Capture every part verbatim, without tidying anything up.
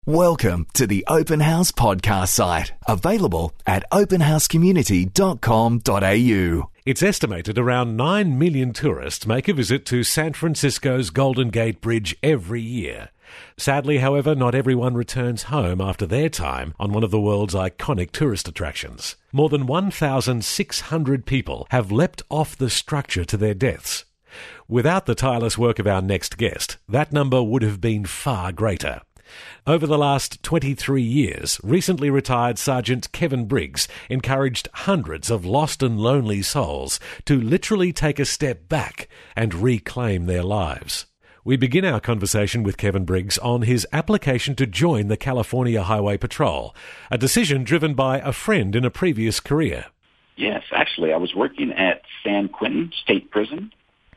Welcome to the Open House podcast site, available at open house community dot com dot a u. It's estimated around nine million tourists make a visit to San Francisco's Golden Gate Bridge every year. Sadly, however, not everyone returns home after their time on one of the world's iconic tourist attractions. More than one thousand six hundred people have leapt off the structure to their deaths. Without the tireless work of our next guest, that number would have been far greater. Over the last twenty-three years, recently retired Sergeant Kevin Briggs encouraged hundreds of lost and lonely souls to literally take a step back and reclaim their lives. We begin our conversation with Kevin Briggs on his application to join the California Highway Patrol, a decision driven by a friend in a previous career. Yes, actually, I was working at San Quentin State Prison,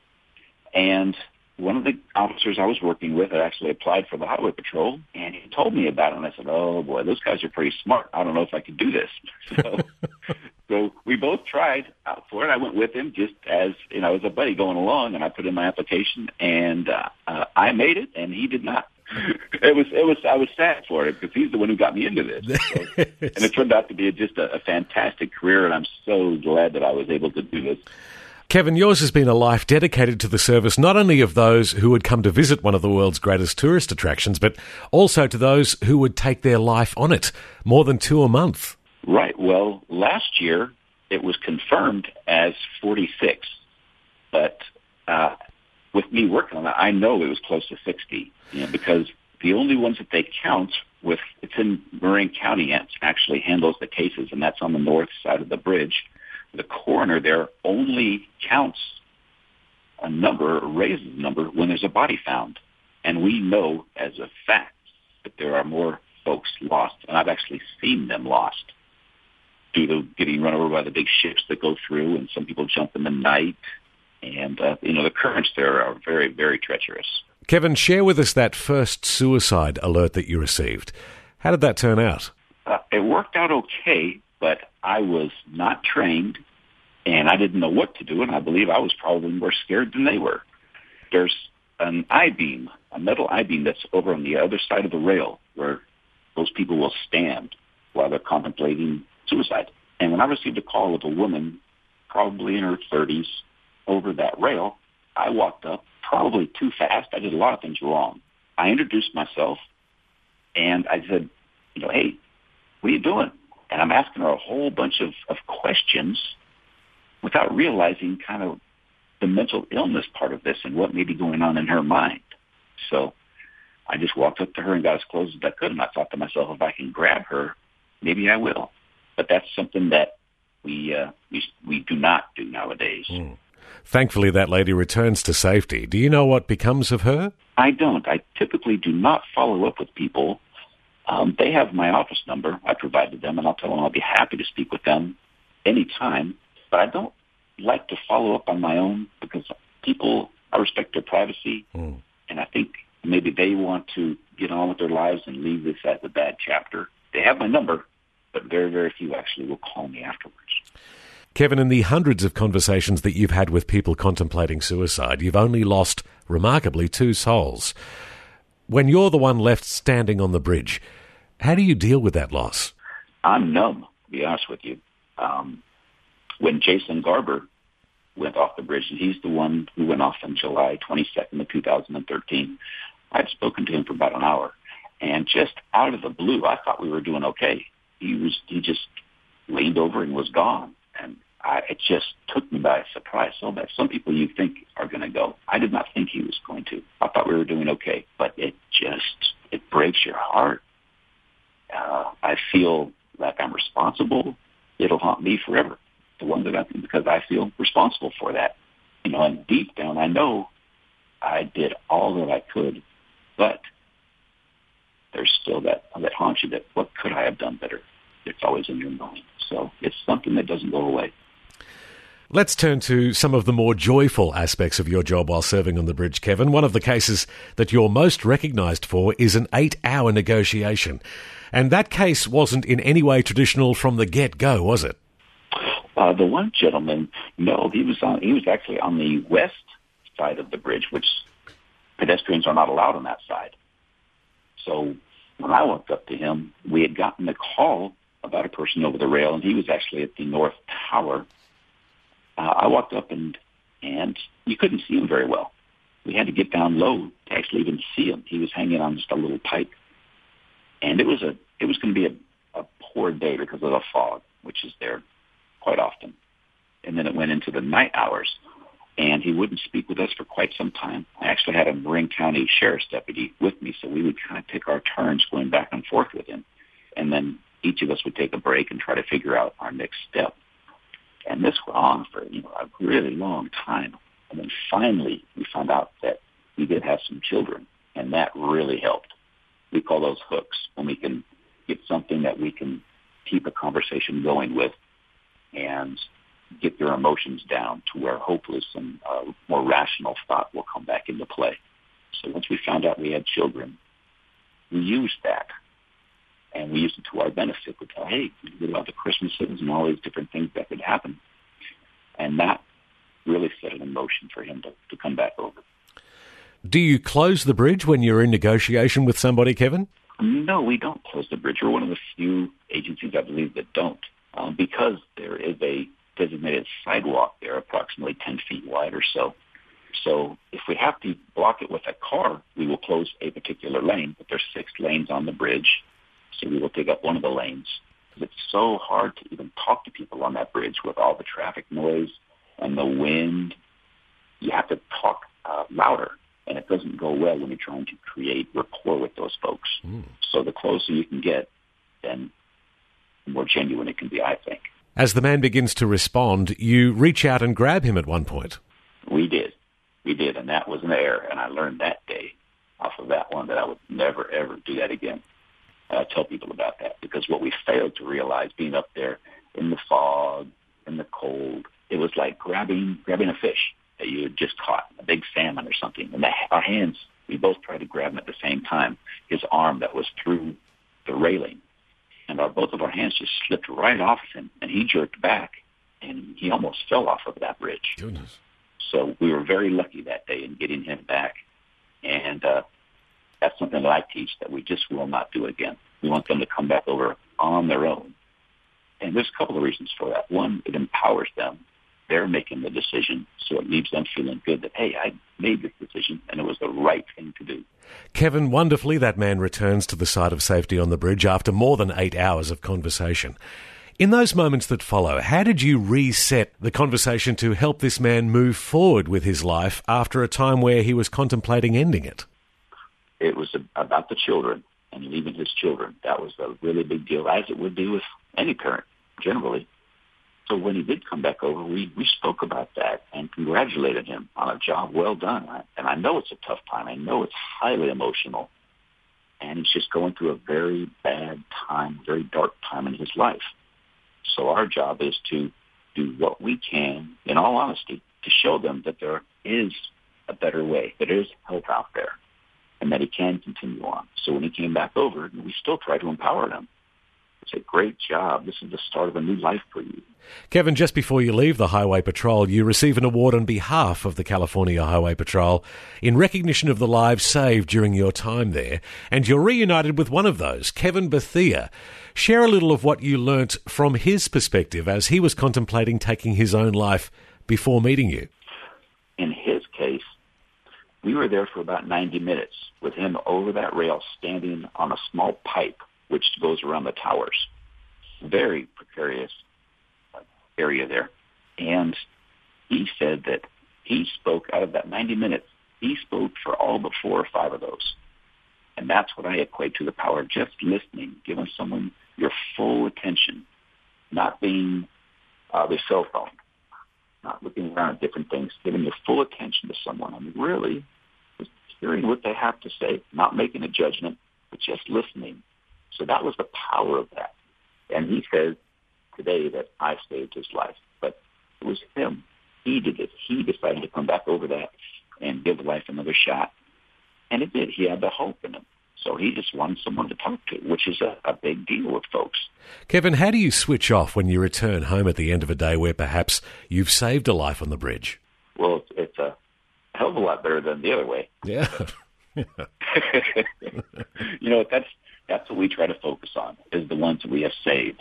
and one of the officers I was working with had actually applied for the Highway Patrol, and he told me about it, and I said, oh, boy, those guys are pretty smart. I don't know if I could do this. So, so we both tried out for it. I went with him just as, you know, as a buddy going along, and I put in my application, and uh, uh, I made it, and he did not. It was, it was, I was sad for it because he's the one who got me into this. So, and it turned out to be just a, a fantastic career, and I'm so glad that I was able to do this. Kevin, yours has been a life dedicated to the service not only of those who would come to visit one of the world's greatest tourist attractions, but also to those who would take their life on it, more than two a month. Right. Well, last year it was confirmed as forty-six, but uh, with me working on it, I know it was close to sixty, you know, because the only ones that they count with, it's in Marin County, it actually handles the cases, and that's on the north side of the bridge. The coroner there only counts a number, or raises a number, when there's a body found. And we know as a fact that there are more folks lost, and I've actually seen them lost due to getting run over by the big ships that go through, and some people jump in the night. And, uh, you know, the currents there are very, very treacherous. Kevin, share with us that first suicide alert that you received. How did that turn out? Uh, it worked out okay, but I was not trained, and I didn't know what to do, and I believe I was probably more scared than they were. There's an I-beam, a metal I-beam that's over on the other side of the rail where those people will stand while they're contemplating suicide. And when I received a call of a woman, probably in her thirties, over that rail, I walked up, probably too fast. I did a lot of things wrong. I introduced myself, and I said, you know, hey, what are you doing? And I'm asking her a whole bunch of, of questions without realizing kind of the mental illness part of this and what may be going on in her mind. So I just walked up to her and got as close as I could, and I thought to myself, if I can grab her, maybe I will. But that's something that we uh, we, we do not do nowadays. Mm. Thankfully, that lady returns to safety. Do you know what becomes of her? I don't. I typically do not follow up with people. Um, they have my office number. I provided them, and I'll tell them I'll be happy to speak with them anytime. But I don't like to follow up on my own because people, I respect their privacy, mm. and I think maybe they want to get on with their lives and leave this as a bad chapter. They have my number, but very, very few actually will call me afterwards. Kevin, in the hundreds of conversations that you've had with people contemplating suicide, you've only lost, remarkably, two souls. When you're the one left standing on the bridge, how do you deal with that loss? I'm numb, to be honest with you. Um, when Jason Garber went off the bridge, and he's the one who went off on July twenty-second of two thousand thirteen, I'd spoken to him for about an hour. And just out of the blue, I thought we were doing okay. He was he just leaned over and was gone. And I, it just took me by surprise so bad. Some people you think are going to go. I did not think he was going to. I thought we were doing okay. But it just, it breaks your heart. Uh, I feel like I'm responsible. It'll haunt me forever. The one that I think, because I feel responsible for that. You know, and deep down, I know I did all that I could, but there's still that, that haunts you that what could I have done better? It's always in your mind. So it's something that doesn't go away. Let's turn to some of the more joyful aspects of your job while serving on the bridge, Kevin. One of the cases that you're most recognised for is an eight-hour negotiation. And that case wasn't in any way traditional from the get-go, was it? Uh, the one gentleman, no, he was on. He was actually on the west side of the bridge, which pedestrians are not allowed on that side. So when I walked up to him, we had gotten a call about a person over the rail, and he was actually at the North Tower. Uh, I walked up, and and you couldn't see him very well. We had to get down low to actually even see him. He was hanging on just a little pipe. And it was a it was going to be a, a poor day because of the fog, which is there quite often. And then it went into the night hours, and he wouldn't speak with us for quite some time. I actually had a Marin County Sheriff's deputy with me, so we would kind of take our turns going back and forth with him. And then each of us would take a break and try to figure out our next step. And this went on for, you know, a really long time. And then finally, we found out that we did have some children, and that really helped. We call those hooks, when we can get something that we can keep a conversation going with and get their emotions down to where hopefully some uh, more rational thought will come back into play. So once we found out we had children, we used that, and we used it to our benefit. We tell, hey, what about the Christmases and all these different things that could happen? And that really set an emotion for him to, to come back over. Do you close the bridge when you're in negotiation with somebody, Kevin? No, we don't close the bridge. We're one of the few agencies, I believe, that don't, um, because there is a designated sidewalk there, approximately ten feet wide or so. So if we have to block it with a car, we will close a particular lane, but there's six lanes on the bridge, so we will take up one of the lanes. It's so hard to even talk to people on that bridge with all the traffic noise and the wind. You have to talk uh, louder, and it doesn't go well when you're trying to create rapport with those folks. Mm. So the closer you can get, then the more genuine it can be, I think. As the man begins to respond, you reach out and grab him at one point. We did. We did, and that was an error, and I learned that day off of that one that I would never, ever do that again. And I tell people about that, because what we failed to realize being up there in the fog, in the cold, it was like grabbing grabbing a fish that you had just caught, a big salmon or something. And the, our hands, we both tried to grab him at the same time, his arm that was through the railing. And our, both of our hands just slipped right off of him, and he jerked back, and he almost fell off of that bridge. Goodness. So we were very lucky that day in getting him back. And uh, that's something that I teach, that we just will not do again. We want them to come back over on their own. And there's a couple of reasons for that. One, it empowers them. They're making the decision, so it leaves them feeling good that, hey, I made this decision, and it was the right thing to do. Kevin, wonderfully, that man returns to the site of safety on the bridge after more than eight hours of conversation. In those moments that follow, how did you reset the conversation to help this man move forward with his life after a time where he was contemplating ending it? It was about the children and leaving his children. That was a really big deal, as it would be with any parent, generally. So when he did come back over, we, we spoke about that and congratulated him on a job well done. And I know it's a tough time. I know it's highly emotional. And he's just going through a very bad time, very dark time in his life. So our job is to do what we can, in all honesty, to show them that there is a better way, that there is help out there, and that he can continue on. So when he came back over, we still try to empower him. It's a great job. This is the start of a new life for you. Kevin, just before you leave the Highway Patrol, you receive an award on behalf of the California Highway Patrol in recognition of the lives saved during your time there, and you're reunited with one of those, Kevin Bethea. Share a little of what you learnt from his perspective as he was contemplating taking his own life before meeting you. In his case, we were there for about ninety minutes with him over that rail, standing on a small pipe which goes around the towers. Very precarious area there. And he said that he spoke, out of that ninety minutes, he spoke for all but four or five of those. And that's what I equate to the power of just listening, giving someone your full attention, not being uh, their cell phone, not looking around at different things, giving your full attention to someone and really just hearing what they have to say, not making a judgment, but just listening. So that was the power of that. And he says today that I saved his life, but it was him. He did it. He decided to come back over that and give life another shot. And it did. He had the hope in him. So he just wanted someone to talk to, which is a, a big deal with folks. Kevin, how do you switch off when you return home at the end of a day where perhaps you've saved a life on the bridge? Well, it's, it's a hell of a lot better than the other way. Yeah. You know, that's That's what we try to focus on, is the ones that we have saved.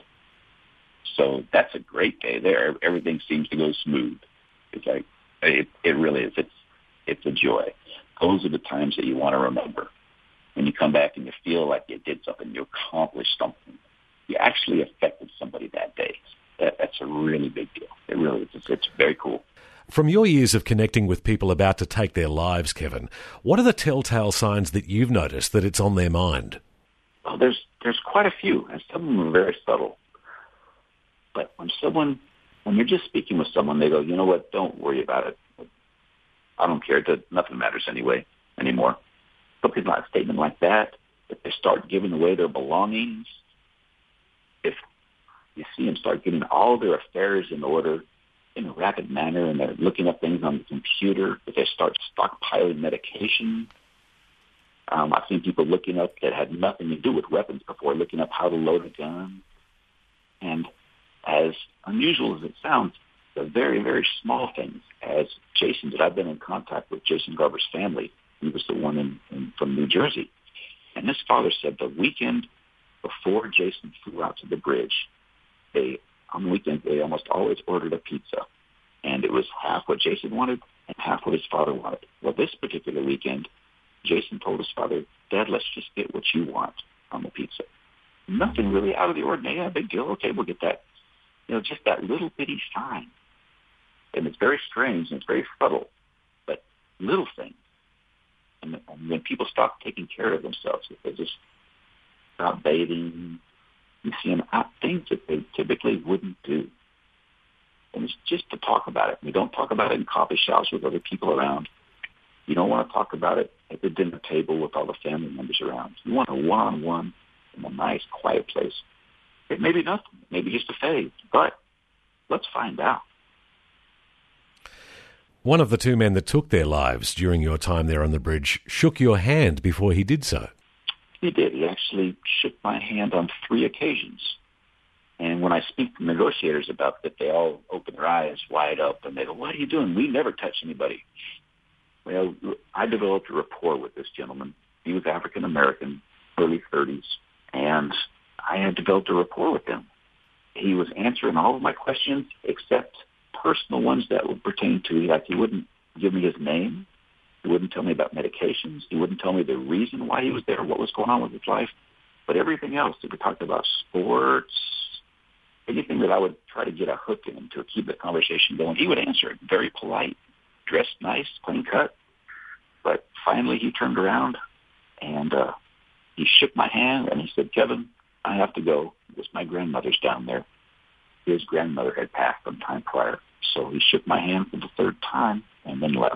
So that's a great day there. Everything seems to go smooth. It's like, it, it really is. It's, it's a joy. Those are the times that you want to remember. When you come back and you feel like you did something, you accomplished something. You actually affected somebody that day. That, that's a really big deal. It really is. It's, it's very cool. From your years of connecting with people about to take their lives, Kevin, what are the telltale signs that you've noticed that it's on their mind? Well, there's there's quite a few, and some of them are very subtle. But when someone, when you're just speaking with someone, they go, you know what, don't worry about it. I don't care. It, nothing matters anyway anymore. Something like a statement like that, if they start giving away their belongings, if you see them start getting all their affairs in order in a rapid manner and they're looking up things on the computer, if they start stockpiling medication. Um, I've seen people looking up that had nothing to do with weapons before, looking up how to load a gun. And as unusual as it sounds, the very, very small things, as Jason did, I've been in contact with Jason Garber's family. He was the one in, in, from New Jersey. And his father said the weekend before Jason flew out to the bridge, they, on the weekend, they almost always ordered a pizza. And it was half what Jason wanted and half what his father wanted. Well, this particular weekend, Jason told his father, Dad, let's just get what you want on the pizza. Nothing really out of the ordinary. Yeah, big deal. Okay, we'll get that. You know, just that little bitty sign. And it's very strange and it's very subtle, but little things. And, and when people stop taking care of themselves, if they just stop bathing, you see them out things that they typically wouldn't do. And it's just to talk about it. We don't talk about it in coffee shops with other people around. You don't want to talk about it at the dinner table with all the family members around. You want a one-on-one in a nice, quiet place. It may be nothing. It may be just a phase, but let's find out. One of the two men that took their lives during your time there on the bridge shook your hand before he did so. He did. He actually shook my hand on three occasions. And when I speak to negotiators about that, they all open their eyes wide up and they go, what are you doing? We never touch anybody. Well, I developed a rapport with this gentleman. He was African-American, early thirties, and I had developed a rapport with him. He was answering all of my questions except personal ones that would pertain to, like he wouldn't give me his name. He wouldn't tell me about medications. He wouldn't tell me the reason why he was there, what was going on with his life. But everything else, if we talked about sports, anything that I would try to get a hook in to keep the conversation going, he would answer it. Very polite, dressed nice, clean cut. But finally he turned around and uh, he shook my hand and he said, Kevin, I have to go. It was my grandmother's down there. His grandmother had passed some time prior. So he shook my hand for the third time and then left.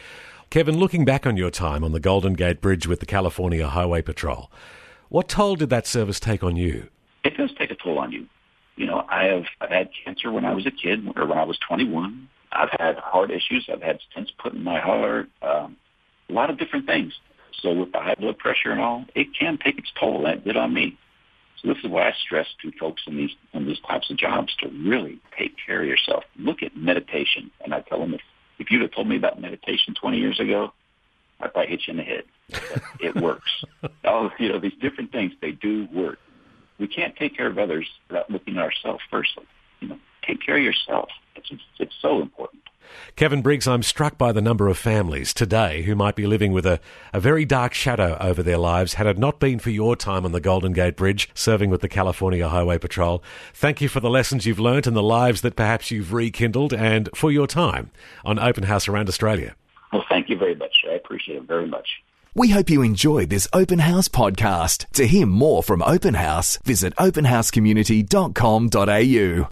Kevin, looking back on your time on the Golden Gate Bridge with the California Highway Patrol, what toll did that service take on you? It does take a toll on you. You know, I have I've had cancer when I was a kid, or when I was twenty-one. I've had heart issues. I've had stents put in my heart, um, a lot of different things. So with the high blood pressure and all, it can take its toll. That did on me. So this is why I stress to folks in these in these types of jobs to really take care of yourself. Look at meditation. And I tell them, if, if you'd have told me about meditation twenty years ago, I'd probably hit you in the head. But it works. All, you know, these different things, they do work. We can't take care of others without looking at ourselves firstly. You know, take care of yourself. It's, it's so important. Kevin Briggs, I'm struck by the number of families today who might be living with a, a very dark shadow over their lives had it not been for your time on the Golden Gate Bridge, serving with the California Highway Patrol. Thank you for the lessons you've learnt and the lives that perhaps you've rekindled, and for your time on Open House around Australia. Well, thank you very much. I appreciate it very much. We hope you enjoyed this Open House podcast. To hear more from Open House, visit open house community dot com dot a u.